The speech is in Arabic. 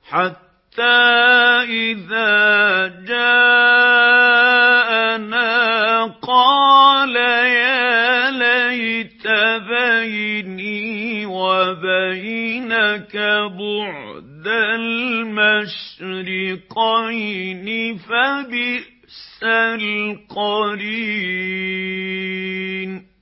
حَتَّىٰ إِذَا جَاءَنَا قَالَ يَا لَيْتَ بَيْنِي وَبَيْنَكَ بُعْدَ الْمَشْرِقَيْنِ فَبِئْسَ الْقَرِينُ